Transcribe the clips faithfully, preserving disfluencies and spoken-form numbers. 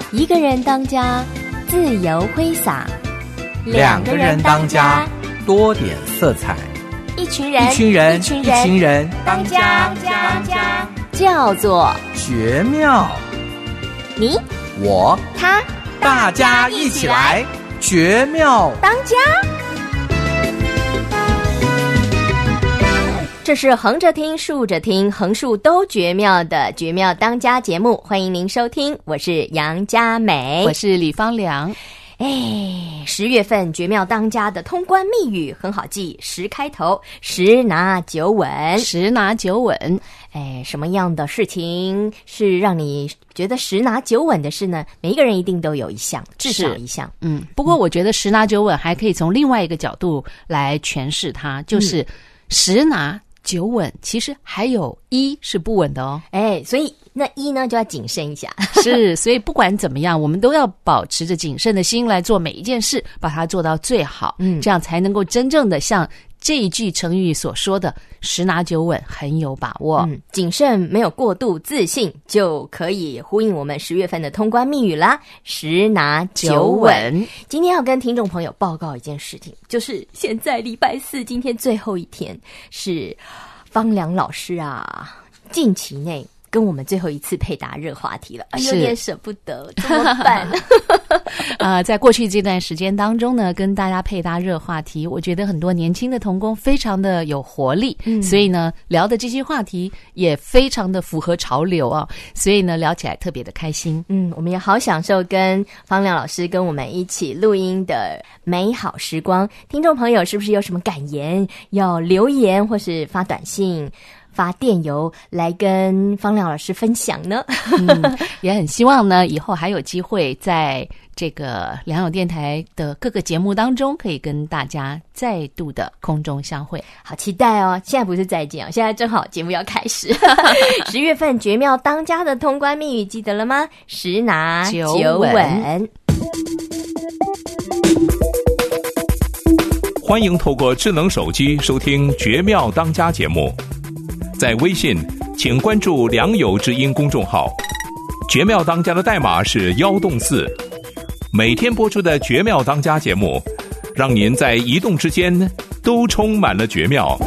一个人当家，自由挥洒； 两个人当家，多点色彩； 一群人， 一群人， 一群人， 一群人当家，当家，叫做绝妙。 你， 我， 他， 大家一起来，绝妙当家。这是横着听竖着听横竖都绝妙的绝妙当家节目，欢迎您收听，我是杨佳美， 我是李芳良。 哎，十月份绝妙当家的通关密语很好记，十开头，十拿九稳， 十拿九稳。 哎，什么样的事情是让你觉得十拿九稳的事呢？每一个人一定都有一项，至少一项。 嗯，不过我觉得十拿九稳还可以从另外一个角度来诠释它，就是十拿九稳，其实还有一是不稳的哦。 哎，所以那一呢就要谨慎一下。 是，所以不管怎么样，我们都要保持着谨慎的心来做每一件事，把它做到最好。嗯，这样才能够真正的像这一句成语所说的十拿九稳很有把握。 嗯，谨慎没有过度自信，就可以呼应我们十月份的通关密语啦，十拿九稳。今天要跟听众朋友报告一件事情，就是现在礼拜四，今天最后一天，是芳良老师啊，近期内跟我们最后一次配答热话题了，哎，有点舍不得，怎么办？ 呃，在过去这段时间当中呢，跟大家配搭热话题，我觉得很多年轻的同工非常的有活力，嗯，所以呢，聊的这些话题也非常的符合潮流啊，所以呢，聊起来特别的开心。 嗯，我们也好享受跟芳良老师跟我们一起录音的美好时光。听众朋友，是不是有什么感言要留言或是发短信？发电邮来跟芳良老师分享呢？ 嗯，也很希望呢，以后还有机会在这个良友电台的各个节目当中，可以跟大家再度的空中相会。 好期待哦！现在不是再见哦，现在正好节目要开始。十月份绝妙当家的通关密语记得了吗？十拿九稳。 欢迎透过智能手机收听绝妙当家节目。在微信请关注良友之音公众号，绝妙当家的代码是一栋四。每天播出的绝妙当家节目，让您在移动之间都充满了绝妙。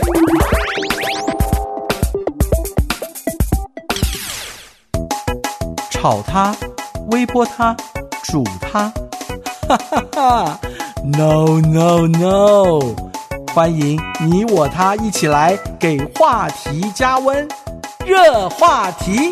炒它，微波它，煮它，哈哈哈 ！No No No！ 欢迎你我他一起来给话题加温，热话题。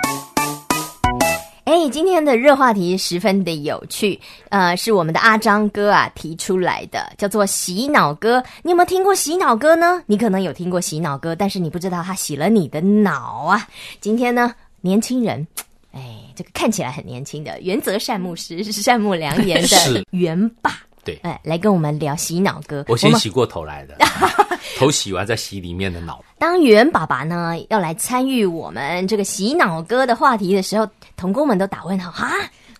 哎，今天的热话题十分的有趣，呃，是我们的阿张哥啊提出来的，叫做洗脑歌。你有没有听过洗脑歌呢？你可能有听过洗脑歌，但是你不知道它洗了你的脑啊。今天呢，年轻人，哎，这个看起来很年轻的原则善牧师，是善牧良言的元爸。 对， 哎，来跟我们聊洗脑歌。 我先洗过头来的，头洗完再洗里面的脑。 当袁爸爸呢要来参与我们这个洗脑歌的话题的时候，同工们都打问号哈。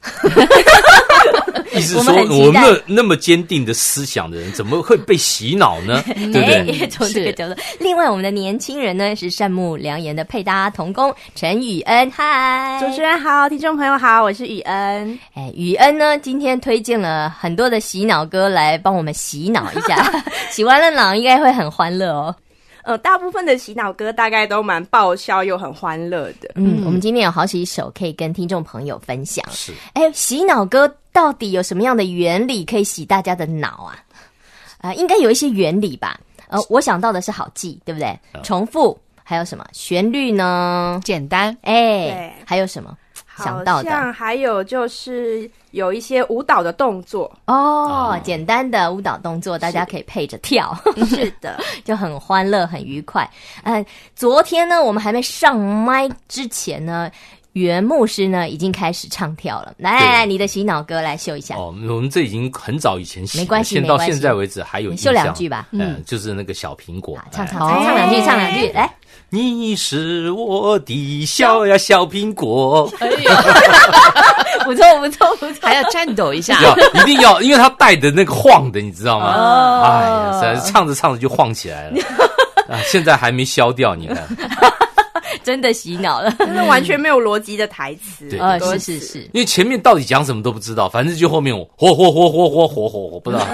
意思说，我们那那么坚定的思想的人，怎么会被洗脑呢？对不对？ 从这个角度。另外，我们的年轻人呢是善牧良言的配搭同工陈宇恩，嗨， 主持人好，听众朋友好，我是宇恩。 哎，宇恩呢今天推荐了很多的洗脑歌来帮我们洗脑一下，洗完了脑应该会很欢乐哦。 呃，大部分的洗脑歌大概都蛮爆笑又很欢乐的。 嗯，我们今天有好几首可以跟听众朋友分享。 是， 哎，洗脑歌到底有什么样的原理可以洗大家的脑啊？呃，应该有一些原理吧。呃，我想到的是好记，对不对？嗯、重复，还有什么旋律呢？ 简单， 哎，还有什么？想到的， 好像还有就是有一些舞蹈的动作哦，哦简单的舞蹈动作，大家可以配着跳， 是的， 就很欢乐，很愉快。呃，昨天呢，我们还没上麦之前呢，袁牧师呢已经开始唱跳了。来来来，你的洗脑歌来秀一下。 哦，我们这已经很早以前洗了， 没关系， 现到现在为止还有印象。 秀两句吧， 嗯、呃，就是那个小苹果， 唱唱唱唱两句，唱两句，来。 你是我的小呀小苹果，哎呀， 不错不错不错， 还要颤抖一下， 要一定要，因为它带的那个晃的，你知道吗？哦、哎呀，唱着唱着就晃起来了，啊，现在还没消掉，你看。 真的洗脑了， 真的完全没有逻辑的台词。 对呃， 歌词是是是， 因为前面到底讲什么都不知道，反正就后面我火火火火火火火，我不知道。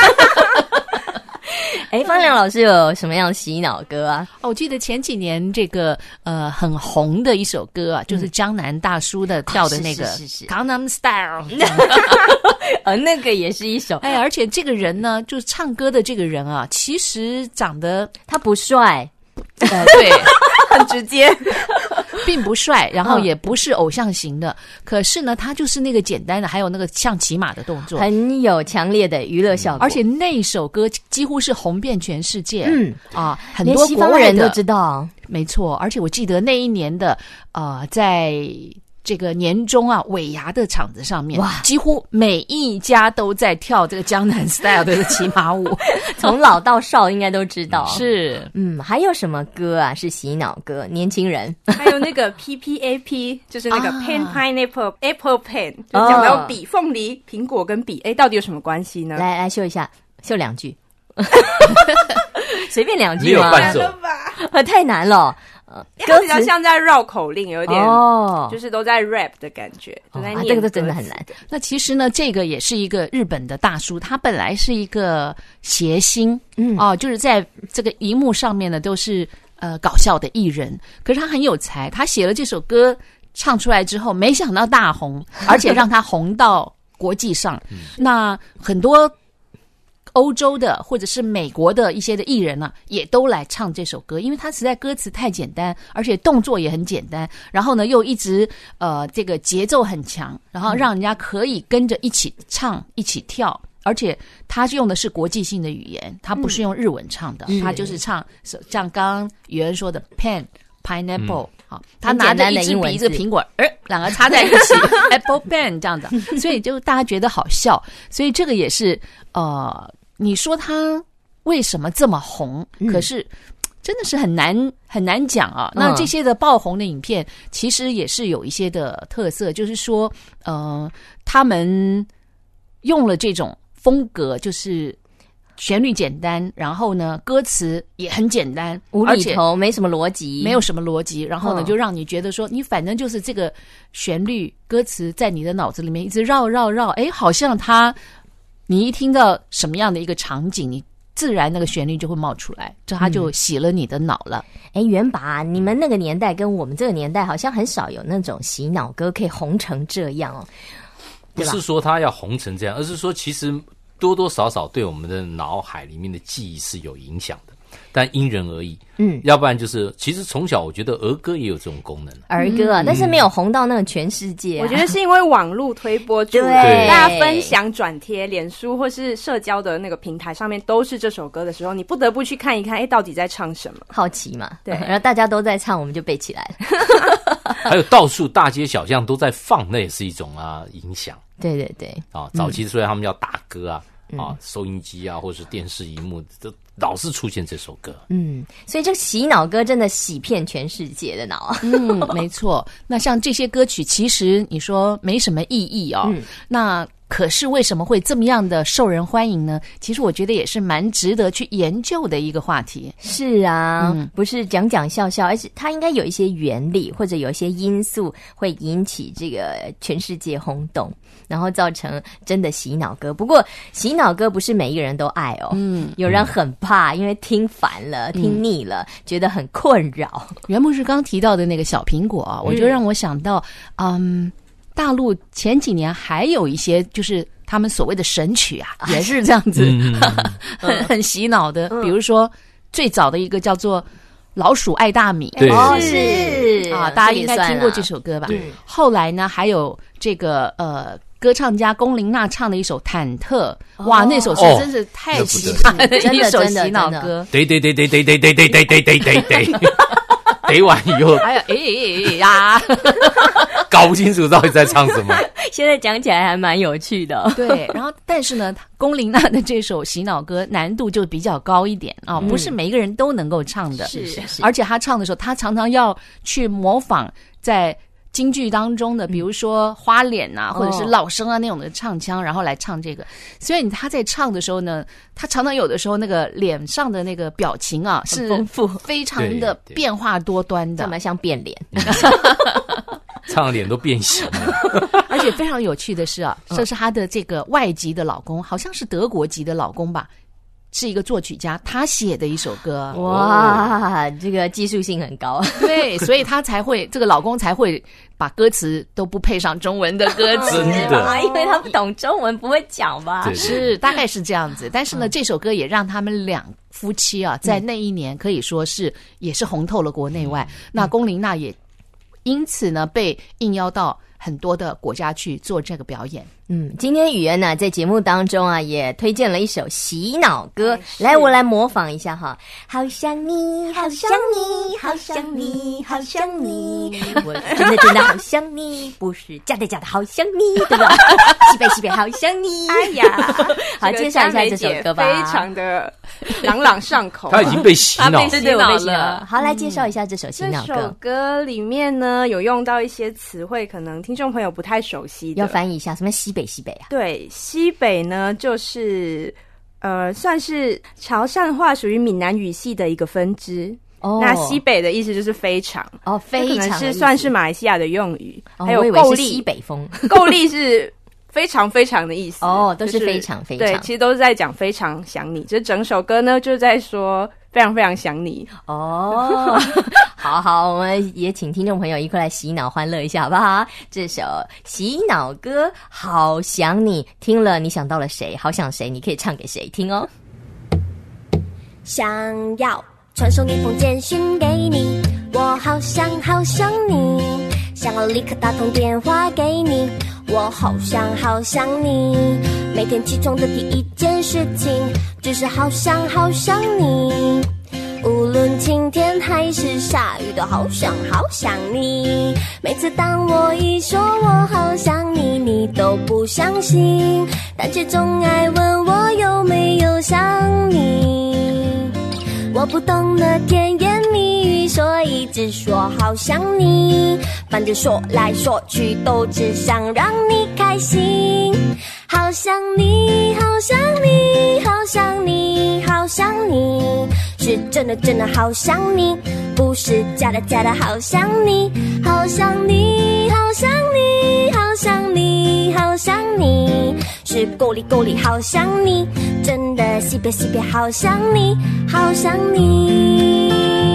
哎，方良老师有什么样的洗脑歌啊？ 哦，我记得前几年这个呃很红的一首歌啊，就是江南大叔的跳的那个嗯是是是是 Gangnam Style。 呃，那个也是一首， 哎，而且这个人呢，就是唱歌的这个人啊，其实长得他不帅， 呃对， 很直接。 并不帅，然后也不是偶像型的，可是呢，他就是那个简单的，还有那个像骑马的动作， 很有强烈的娱乐效果， 而且那首歌几乎是红遍全世界。 嗯啊，很连西多国外的方人都知道。 没错，而且我记得那一年的呃，在这个年终啊尾牙的场子上面， 哇， 几乎每一家都在跳这个江南 style 的骑马舞， 从老到少应该都知道。 是， 嗯，还有什么歌啊是洗脑歌？年轻人还有那个 P P A P， 就是那个啊 pen pineapple apple pen， 就讲到笔凤梨、苹果跟笔，哎，到底有什么关系呢？ 来来秀一下，秀两句，随便两句没有吗？ 伴奏难了吧？ 呃，太难了。呃， 因为它比较像在绕口令，有点哦， 就是都在 rap 的感觉，都在啊， 念。 这个都真的很难。 那其实呢，这个也是一个日本的大叔，他本来是一个谐星， 嗯哦、就是在这个荧幕上面呢都是呃搞笑的艺人，可是他很有才，他写了这首歌唱出来之后，没想到大红，而且让他红到国际上。那很多欧洲的或者是美国的一些的艺人呢、啊，也都来唱这首歌，因为它实在歌词太简单，而且动作也很简单，然后呢又一直呃这个节奏很强，然后让人家可以跟着一起唱一起跳，而且他用的是国际性的语言，他不是用日文唱的， 嗯他就是唱像刚刚宇恩说的 pen pineapple。 嗯好，他拿着一支笔一个苹果，呃，两个插在一起，apple pen 这样子，所以就大家觉得好笑，所以这个也是呃，你说他为什么这么红？ 嗯、 可是真的是很难很难讲啊。那这些的爆红的影片，其实也是有一些的特色，就是说，呃，他们用了这种风格，就是旋律简单，然后呢，歌词也很简单， 无厘头，没什么逻辑， 没有什么逻辑，然后呢， 嗯、 就让你觉得说，你反正就是这个旋律、歌词在你的脑子里面一直绕绕绕，哎，好像它，你一听到什么样的一个场景，你自然那个旋律就会冒出来，这它就洗了你的脑了。 哎、嗯，元拔，你们那个年代跟我们这个年代好像很少有那种洗脑歌可以红成这样哦。 不是说它要红成这样，而是说其实多多少少对我们的脑海里面的记忆是有影响的，但因人而异。 嗯， 要不然就是其实从小我觉得儿歌也有这种功能， 儿歌啊，嗯、但是没有红到那个全世界、啊。 我觉得是因为网络推播出的，大家分享、转贴、脸书或是社交的那个平台上面都是这首歌的时候，你不得不去看一看，哎，到底在唱什么？ 好奇嘛， 对， 然后大家都在唱，我们就背起来了。 还有到处大街小巷都在放，那也是一种啊影响。 对对对， 啊，早期虽然他们叫打歌啊。 嗯、 啊，收音机啊，或是电视荧幕，都老是出现这首歌。 嗯，所以这个洗脑歌真的洗遍全世界的脑啊。 嗯，没错。那像这些歌曲，其实你说没什么意义哦。嗯、那可是为什么会这么样的受人欢迎呢？其实我觉得也是蛮值得去研究的一个话题。 是啊，嗯、不是讲讲笑笑，而且它应该有一些原理或者有一些因素会引起这个全世界轰动。然后造成真的洗脑歌，不过洗脑歌不是每一个人都爱哦，嗯，有人很怕，因为听烦了、听腻了，嗯、觉得很困扰。 袁牧师刚提到的那个小苹果啊，我就让我想到，嗯，大陆前几年还有一些就是他们所谓的神曲啊，也是这样子， 嗯、 很很洗脑的，嗯、比如说最早的一个叫做。老鼠爱大米， 对， 哦是啊，大家应该听过这首歌吧？ 对。 后来呢，还有这个呃，歌唱家龚琳娜唱的一首《忐忑》，哇，那首是真是太喜欢的一首洗脑歌。 得得得得得得得得得得得得得，得完以后， 还有哎哎哎呀， 搞不清楚到底在唱什么。 现在讲起来还蛮有趣的。 对，然后但是呢，龚琳娜的这首洗脑歌难度就比较高一点啊、哦，不是每一个人都能够唱的。 是是是， 而且他唱的时候，他常常要去模仿在京剧当中的，比如说花脸啊，或者是老生啊那种的唱腔，然后来唱这个。所以他在唱的时候呢，他常常有的时候那个脸上的那个表情啊，是丰富， 非常的变化多端的， 这么像变脸。 唱的脸都变形了。 而且非常有趣的是啊，这是她的这个外籍的老公，好像是德国籍的老公吧，是一个作曲家，他写的一首歌。 哇，这个技术性很高。 对，所以他才会，这个老公才会把歌词都不配上中文的歌词。 真的， 因为他不懂中文，不会讲吧？ 对对是，大概是这样子。但是呢，这首歌也让他们两夫妻啊，在那一年可以说是也是红透了国内外。那龚琳娜也因此呢，被应邀到很多的国家去做这个表演。 嗯，今天雨恩呢在节目当中啊，也推荐了一首洗脑歌，来，我来模仿一下哈。好想你，好想你，好想你，好想你，我真的真的好想你，不是假的假的好想你，对吧？西北西北好想你。 哎呀， 好，介绍一下这首歌吧。 非常的朗朗上口。 他已经被洗脑了， 对对，我被洗脑了。好，来介绍一下这首洗脑歌。 这首歌里面呢，有用到一些词汇，可能听众朋友不太熟悉的， 要翻译一下，什么西北西北啊？ 对，西北呢就是呃，算是潮汕话，属于闽南语系的一个分支。哦，那西北的意思就是非常哦，非常可能是算是马来西亚的用语。 哦、 还有够力，西北风， 够力是非常非常的意思。 哦，都是非常非常， 对，其实都是在讲非常想你。这整首歌呢，就是在说非常非常想你。 哦，好好，我们也请听众朋友一块来洗脑欢乐一下，好不好？这首洗脑歌《好想你》，听了你想到了谁？好想谁？你可以唱给谁听哦？ 想要传送一封简讯给你，我好想好想你，想要立刻打通电话给你，我好想好想你，每天起床的第一件事情就是好想好想你，无论晴天还是下雨都好想好想你，每次当我一说我好想你，你都不相信，但却总爱问我有没有想你，我不懂得甜言蜜语，所以只说好想你，反正说来说去都只想让你开心，好想你好想你好想你好想你，是真的真的好想你，不是假的假的好想你，好想你好想你好想你好想你，是够力够力好想你，真的西北西北好想你好想你。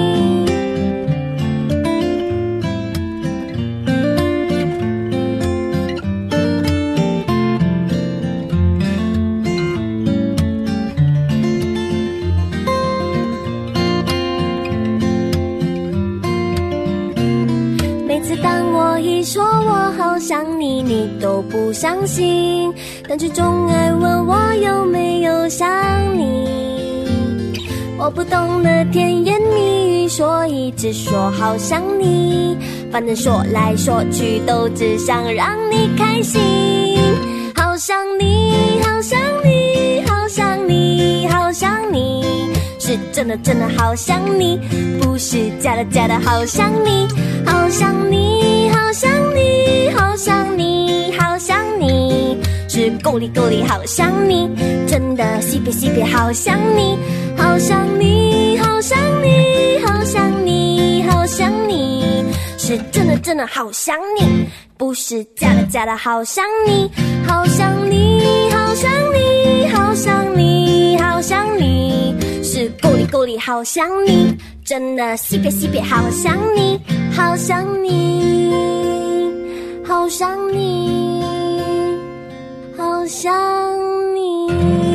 当我一说我好想你，你都不相信，但却总爱问我有没有想你，我不懂得甜言蜜语，所以只说好想你，反正说来说去都只想让你开心，好想你好想你好想你好想你，是真的真的好想你，不是假的假的好想你，好想你好想你好想你好想你，是够力够力好想你，真的西北西北好想你，好想你好想你好想你好想你，是真的真的好想你，不是假的假的好想你，好想你好想你好想你好想你，是够力够力好想你，真的西北西北好想你好想你好想你好想你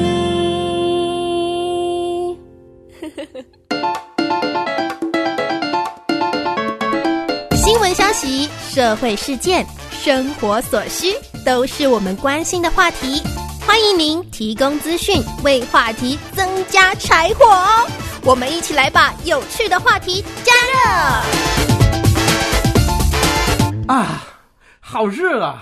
新闻消息、社会事件、生活所需，都是我们关心的话题。欢迎您提供资讯，为话题增加柴火哦！我们一起来把有趣的话题加热。 啊，好热啊！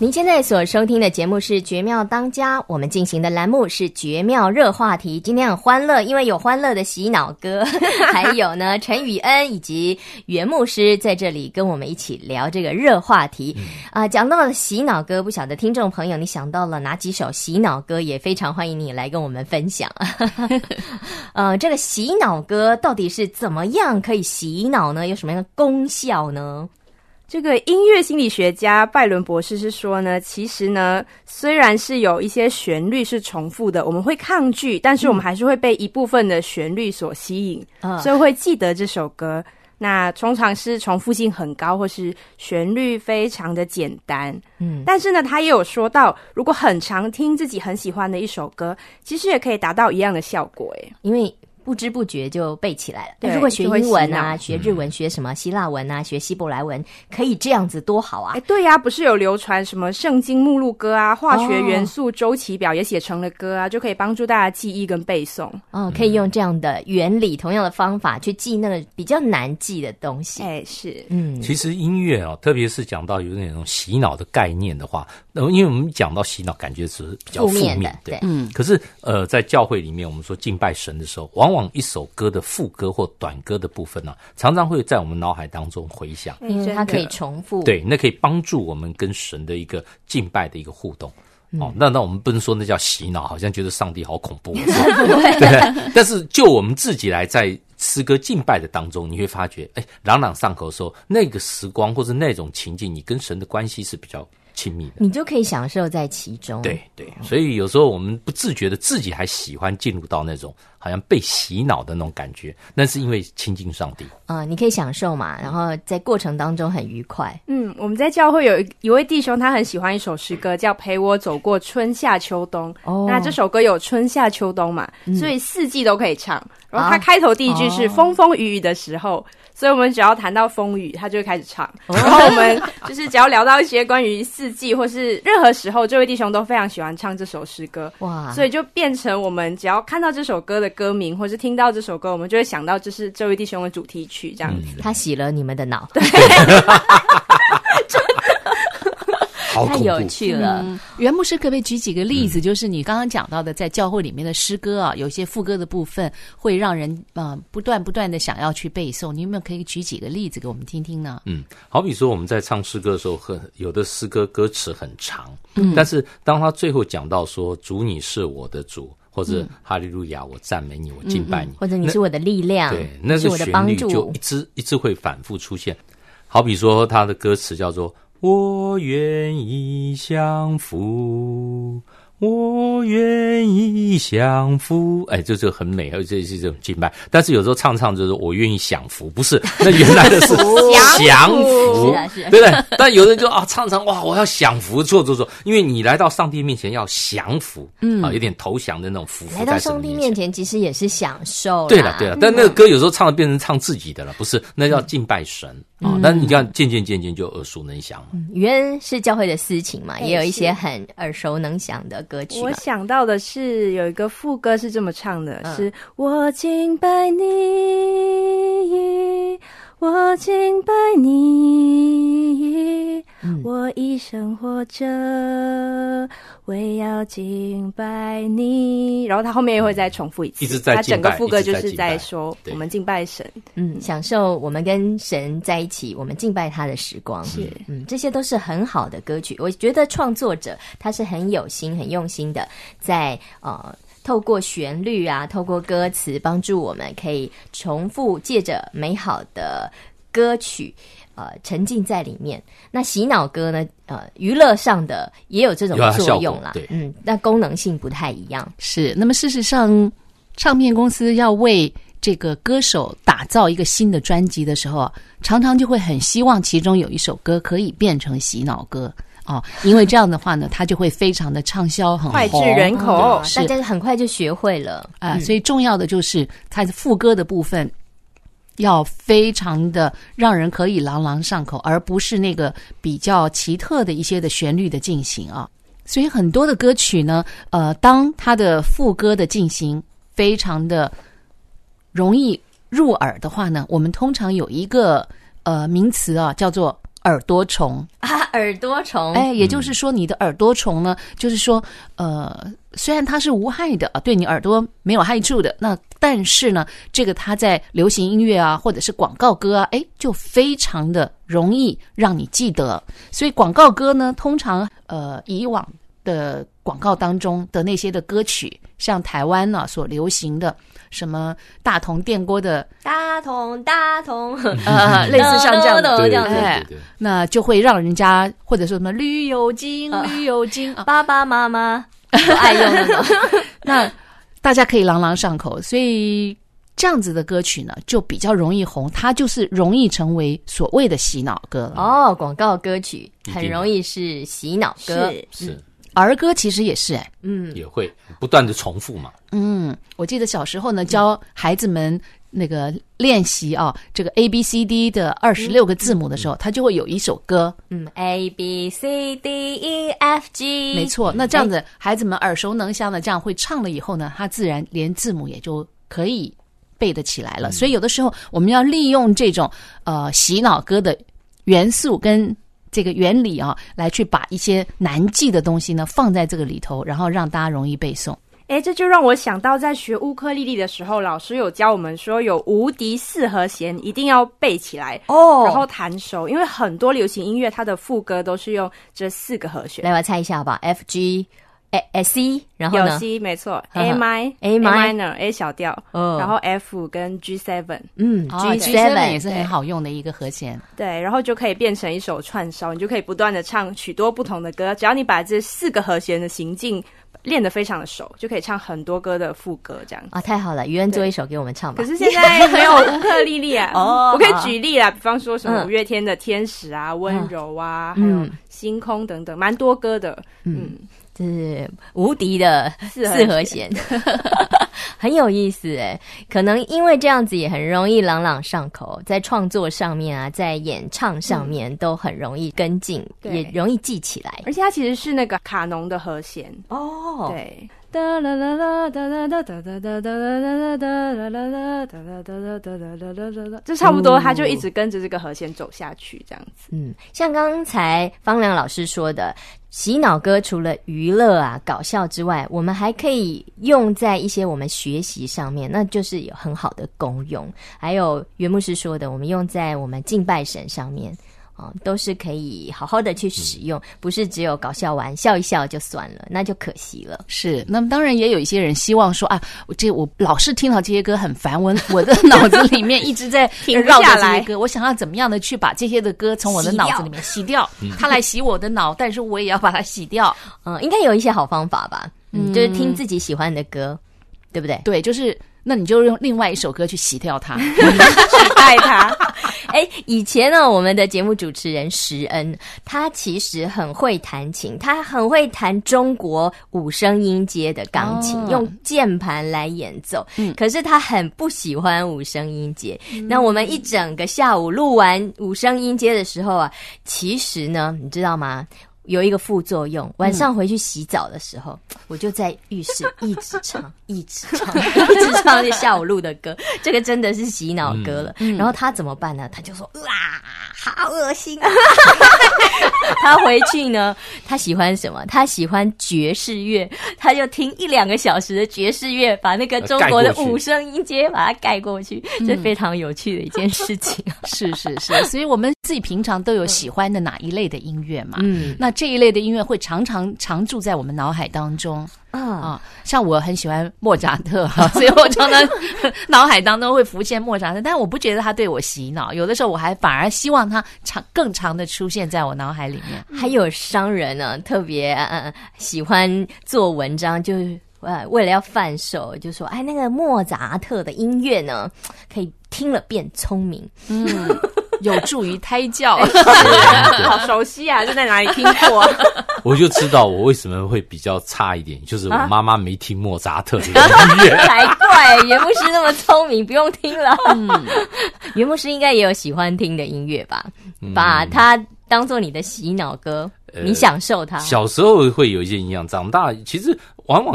您现在所收听的节目是《绝妙当家》，我们进行的栏目是绝妙热话题。今天很欢乐，因为有欢乐的洗脑歌，还有呢陈宇恩以及袁牧师在这里跟我们一起聊这个热话题。啊、呃，讲到了洗脑歌，不晓得听众朋友你想到了哪几首洗脑歌，也非常欢迎你来跟我们分享。呃，这个洗脑歌到底是怎么样可以洗脑呢？有什么样的功效呢？ 这个音乐心理学家拜伦博士是说呢，其实呢，虽然是有一些旋律是重复的，我们会抗拒，但是我们还是会被一部分的旋律所吸引，嗯、所以会记得这首歌。那通常是重复性很高，或是旋律非常的简单。嗯，但是呢，他也有说到，如果很常听自己很喜欢的一首歌，其实也可以达到一样的效果。诶， 因为不知不觉就背起来了。对，如果学英文啊，学日文，学什么希腊文啊，学希伯来文，可以这样子多好啊！ 哎，对呀、啊，不是有流传什么圣经目录歌啊，化学元素周期表也写成了歌啊，哦、就可以帮助大家记忆跟背诵。 哦，可以用这样的原理，同样的方法去记那个比较难记的东西。 哎，是， 嗯，其实音乐哦，特别是讲到有那种洗脑的概念的话，因为我们讲到洗脑，感觉是比较负面的，对，嗯。可是呃，在教会里面，我们说敬拜神的时候，往往一首歌的副歌或短歌的部分呢、啊，常常会在我们脑海当中回响， 因为它可以重复。 对，那可以帮助我们跟神的一个敬拜的一个互动。嗯、哦，那那我们不能说那叫洗脑，好像觉得上帝好恐怖，对对。但是就我们自己来在诗歌敬拜的当中，你会发觉，哎，朗朗上口的时候，那个时光或者那种情境，你跟神的关系是比较亲密的， 你就可以享受在其中。 对对，所以有时候我们不自觉的自己还喜欢进入到那种好像被洗脑的那种感觉，那是因为亲近上帝。 啊、呃，你可以享受嘛，然后在过程当中很愉快。 嗯，我们在教会有一一位弟兄，他很喜欢一首诗歌，叫《陪我走过春夏秋冬》。哦，那这首歌有春夏秋冬嘛，嗯、所以四季都可以唱。然后他开头第一句是风风雨雨的时候，哦、所以我们只要谈到风雨，他就会开始唱。哦、然后我们就是只要聊到一些关于四季或是任何时候，这位弟兄都非常喜欢唱这首诗歌。哇！所以就变成我们只要看到这首歌的歌名，或是听到这首歌，我们就会想到这是这位弟兄的主题曲，这样子。 嗯、他洗了你们的脑。 对。 太有趣了。 嗯、袁牧师可不可以举几个例子？嗯、就是你刚刚讲到的，在教会里面的诗歌啊，有一些副歌的部分会让人啊、呃、不断不断的想要去背诵。你有没有可以举几个例子给我们听听呢？ 嗯，好比说我们在唱诗歌的时候，很有的诗歌歌词很长，嗯，但是当他最后讲到说主你是我的主，或者、嗯、哈利路亚我赞美你，我敬拜你，嗯、 或者你是我的力量， 对，那个旋律就一直一直会反复出现。好比说他的歌词叫做我愿意降服，我愿意降服，哎，这就很美，这是这种敬拜。但是有时候唱唱就是我愿意享福，不是，那原来的是降福， 是啊是啊， 对不对？但有人就啊唱唱哇，我要享福，错错错，因为你来到上帝面前要降福，嗯啊，有点投降的那种福福在神面前。来到上帝面前，其实也是享受啦。 对了对了，但那个歌有时候唱的变成唱自己的了，不是，那叫敬拜神。啊、嗯，但你看，渐渐渐渐就耳熟能详了。 嗯，原是教会的私情嘛，也有一些很耳熟能详的歌曲。 我想到的是有一个副歌是这么唱的，嗯、是我敬拜你，我敬拜你，嗯、我一生活着为要敬拜你。然后他后面又会再重复一次， 一直在敬拜， 他整个副歌就是在说我们敬拜神， 嗯，享受我们跟神在一起，我们敬拜他的时光。 是， 嗯，这些都是很好的歌曲。我觉得创作者他是很有心、很用心的，在呃。透过旋律啊，透过歌词，帮助我们可以重复借着美好的歌曲，呃，沉浸在里面。那洗脑歌呢，呃，娱乐上的也有这种作用啦，嗯，但功能性不太一样。 是，那么事实上，唱片公司要为这个歌手打造一个新的专辑的时候，常常就会很希望其中有一首歌可以变成洗脑歌。哦，因为这样的话呢，它就会非常的畅销，很红， 脍炙人口， 嗯、大家很快就学会了啊、呃嗯。所以重要的就是它的副歌的部分要非常的让人可以朗朗上口，而不是那个比较奇特的一些的旋律的进行啊。所以很多的歌曲呢，呃，当它的副歌的进行非常的容易入耳的话呢，我们通常有一个呃名词啊，叫做耳朵虫啊，耳朵虫， 哎，也就是说你的耳朵虫呢，嗯、就是说，呃，虽然它是无害的啊，对你耳朵没有害处的，那但是呢，这个它在流行音乐啊，或者是广告歌啊，哎，就非常的容易让你记得。所以广告歌呢，通常呃以往的广告当中的那些的歌曲，像台湾呢、啊、所流行的。什么大同电锅的大同大同， 呃，类似像这样的这样子， 对对， 那就会让人家或者说什么绿油精、呃、绿油精，啊、 爸爸妈妈都爱用那种， 那大家可以朗朗上口，所以这样子的歌曲呢，就比较容易红，它就是容易成为所谓的洗脑歌了。 哦，广告歌曲很容易是洗脑歌， 是。是儿歌其实也是哎、欸， 嗯，也会不断的重复嘛。 嗯，我记得小时候呢，教孩子们那个练习啊，这个 A B C D 的二十六个字母的时候，他、嗯、就会有一首歌， 嗯 ，A B C D E F G， 没错。那这样子，欸、孩子们耳熟能详的这样会唱了以后呢，他自然连字母也就可以背得起来了。嗯、所以有的时候我们要利用这种呃洗脑歌的元素跟这个原理啊，来去把一些难记的东西呢放在这个里头，然后让大家容易背诵。 哎，这就让我想到在学乌克丽丽的时候，老师有教我们说有无敌四和弦，一定要背起来哦，然后弹熟，因为很多流行音乐它的副歌都是用这四个和弦。 来，我猜一下吧 ，F G。A C， 然后呢？ 有 C 没错 ，A minor，A minor，A 小调，哦、然后 F 跟 G seven， 嗯 ，G seven 也是很好用的一个和弦。 对，然后就可以变成一首串烧，你就可以不断的唱许多不同的歌，只要你把这四个和弦的行进练得非常的熟，就可以唱很多歌的副歌这样子。 啊，太好了，于恩做一首给我们唱吧。 可是现在没有乌克丽丽啊，哦，我可以举例啦，比方说什么五月天的《天使》啊、温柔啊，还有星空等等，蛮多歌的，嗯。嗯这是无敌的四和弦，很有意思诶。可能因为这样子也很容易朗朗上口，在创作上面啊，在演唱上面、嗯、都很容易跟进，也容易记起来。 而且它其实是那个卡农的和弦哦，对。哒啦啦啦哒啦哒哒哒哒哒啦哒啦啦啦哒啦哒啦哒啦哒啦哒啦，就差不多，他就一直跟着这个和弦走下去，这样子。 嗯，像刚才方良老师说的，洗脑歌除了娱乐啊、搞笑之外，我们还可以用在一些我们学习上面，那就是有很好的功用。还有袁牧师说的，我们用在我们敬拜神上面。哦，都是可以好好的去使用，不是只有搞笑玩笑一笑就算了，那就可惜了。 是，那么当然也有一些人希望说啊，我这我老是听到这些歌很烦，我我的脑子里面一直在绕着这些歌，我想要怎么样的去把这些的歌从我的脑子里面洗掉，他来洗我的脑，但是我也要把它洗掉。 嗯，应该有一些好方法吧，嗯，就是听自己喜欢的歌，对不对？ 对，就是那你就用另外一首歌去洗掉它， 取代它。 哎，以前呢，我们的节目主持人石恩，他其实很会弹琴，他很会弹中国五声音阶的钢琴，哦、用键盘来演奏。嗯，可是他很不喜欢五声音阶。嗯、那我们一整个下午录完五声音阶的时候啊，其实呢，你知道吗？有一个副作用，晚上回去洗澡的时候，嗯、我就在浴室一直唱，一直唱，一直唱这下午录的歌，这个真的是洗脑歌了。嗯、然后他怎么办呢？他就说：“哇，好恶心啊！”他回去呢，他喜欢什么？他喜欢爵士乐，他就听一两个小时的爵士乐，把那个中国的五声音阶把它盖过去，这非常有趣的一件事情。 是是是，所以我们自己平常都有喜欢的哪一类的音乐嘛？嗯，那这一类的音乐会常常常驻在我们脑海当中啊、哦。像我很喜欢莫扎特，所以我常常脑海当中会浮现莫扎特，但我不觉得他对我洗脑，有的时候我还反而希望他长更长的出现在我脑海里面。 还有商人呢，特别呃喜欢做文章，就是呃为了要贩售，就说哎那个莫扎特的音乐呢，可以听了变聪明。 嗯。有助于胎教， 好熟悉啊！这在哪里听过？ 我就知道我为什么会比较差一点，就是我妈妈没听莫扎特这个音乐。 才怪，袁牧师那么聪明，不用听了。嗯，袁牧师应该也有喜欢听的音乐吧？嗯、把它当做你的洗脑歌，呃、你享受它。 小时候会有一些影响，长大其实往往。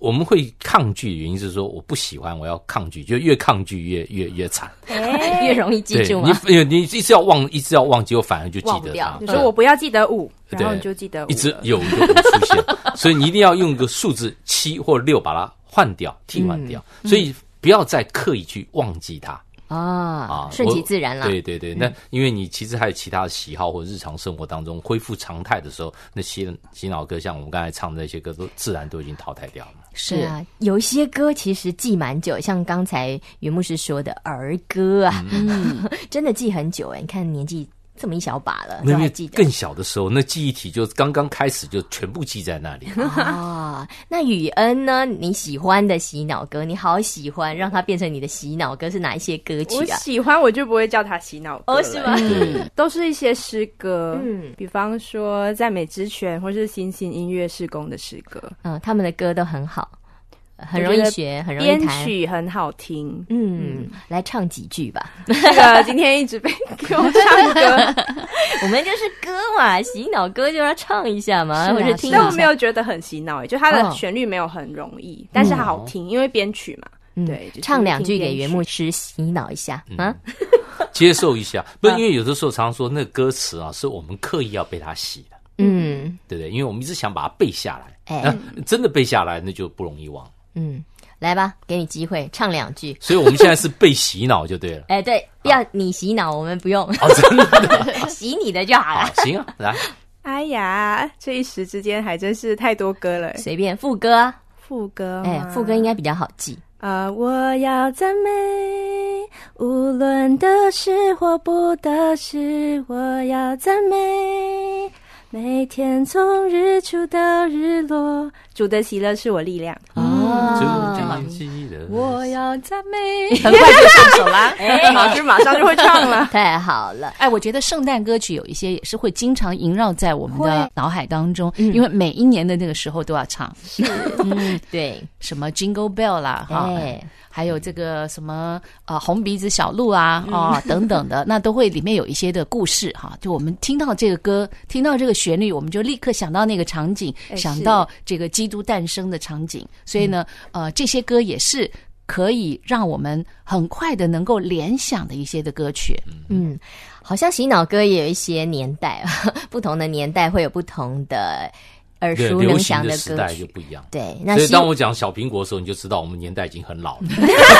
我们会抗拒的原因是说我不喜欢，我要抗拒，就越抗拒越越越惨， 越容易记住吗？ 你你一直要忘，一直要忘，结果反而就记得它。 你说我不要记得五，然后你就记得五， 一直有一个五出现，所以你一定要用一个数字七或六把它换掉、替换掉，嗯、所以不要再刻意去忘记它。 啊啊，顺其自然啦。 对对对，那因为你其实还有其他的喜好或者日常生活当中恢复常态的时候，那些洗脑歌，像我们刚才唱的那些歌，都自然都已经淘汰掉了。 是啊，有一些歌其实记蛮久，像刚才袁牧师说的儿歌啊，嗯，真的记很久哎。你看年纪这么一小把了，都还记得。 更小的时候，那记忆体就刚刚开始就全部记在那里。 啊，那宇恩呢？你喜欢的洗脑歌，你好喜欢让它变成你的洗脑歌是哪一些歌曲啊？ 我喜欢，我就不会叫它洗脑歌了， 哦，是吗？ 嗯，都是一些诗歌，嗯，比方说赞美之泉或是新兴音乐事工的诗歌， 嗯，他们的歌都很好。很容易学，很容易弹， 编曲很好听。 嗯，嗯来唱几句吧。 这个今天一直被给我唱歌， 我们就是歌嘛，洗脑歌就要唱一下嘛，或者听一下。 但我没有觉得很洗脑，就它的旋律没有很容易，哦、但是它好听，嗯、因为编曲嘛。嗯、对、就是， 唱两句给袁牧师洗脑一下、嗯、啊， 接受一下。不是因为有的时候常常说那个歌词啊，是我们刻意要被它洗的。嗯，对不对？因为我们一直想把它背下来，哎、欸啊，真的背下来那就不容易忘。 嗯，来吧，给你机会唱两句。 所以我们现在是被洗脑就对了。 哎、欸，对，要你洗脑，我们不用。 哦，真的， 洗你的就好了。 好行啊，来。 哎呀，这一时之间还真是太多歌了。 随便副歌啊， 副歌， 哎、欸，副歌应该比较好记。 啊、呃，我要赞美，无论得失或不得失，我要赞美。每天从日出到日落，主的喜乐是我力量。 哦，主的喜乐， 我要赞美， 很快就上手啦！ 哎，老师马上就会唱了， 太好了！ 哎，我觉得圣诞歌曲有一些也是会经常萦绕在我们的脑海当中，因为每一年的那个时候都要唱。 是，嗯，对， 什么 Jingle Bell 啦，哈。哎还有这个什么呃红鼻子小鹿啊啊、哦、等等的，那都会里面有一些的故事哈。就我们听到这个歌，听到这个旋律，我们就立刻想到那个场景，想到这个基督诞生的场景。所以呢，呃，这些歌也是可以让我们很快的能够联想的一些的歌曲。 嗯，好像洗脑歌也有一些年代，不同的年代会有不同的。耳熟能详的歌曲， 时代就不一样。 对， 那所以当我讲小苹果的时候，你就知道我们年代已经很老了。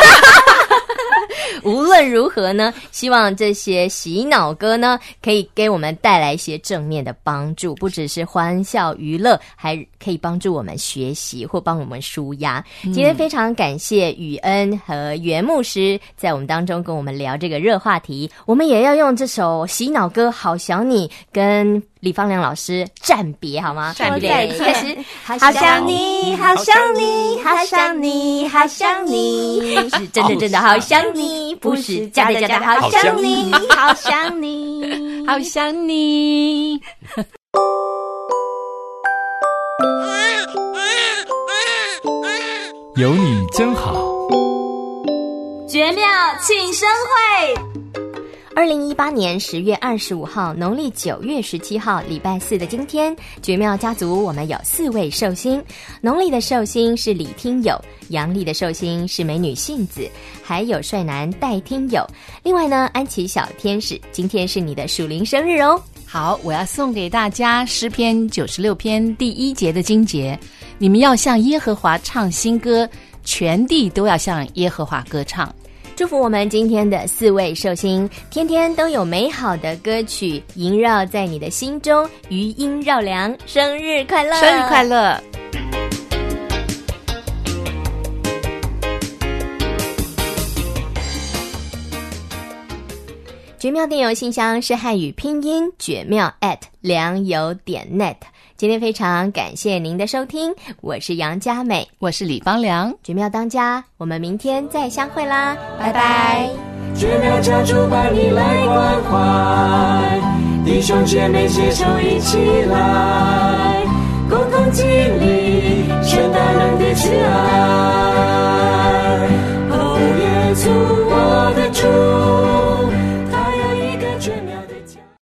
无论如何呢，希望这些洗脑歌呢，可以给我们带来一些正面的帮助，不只是欢笑娱乐，还可以帮助我们学习或帮我们抒压。嗯、今天非常感谢宇恩和袁牧师在我们当中跟我们聊这个热话题，我们也要用这首洗脑歌《好想你》跟李芳良老师暂别好吗？ 暂别， 开始。 好想你，好想你，好想你，好想你， 是真的真的好想你，不是假的假的好想你， 好想你， 好想你。 有你真好。 绝妙庆生会。二零一八年十月二十五号，农历九月十七号，礼拜四的今天，绝妙家族我们有四位寿星。农历的寿星是李听友，阳历的寿星是美女杏子，还有帅男戴听友。另外呢，安琪小天使，今天是你的属灵生日哦。 好，我要送给大家诗篇九十六篇第一节的经节，你们要向耶和华唱新歌，全地都要向耶和华歌唱。 祝福我们今天的四位寿星，天天都有美好的歌曲萦绕在你的心中，余音绕梁，生日快乐！ 生日快乐！ 绝妙电邮信箱是汉语拼音绝妙 at 良友点 net。今天非常感谢您的收听，我是杨佳美， 我是李芳良， 绝妙当家，我们明天再相会啦，拜拜。 绝妙家族把你来关怀，弟兄姐妹携手一起来。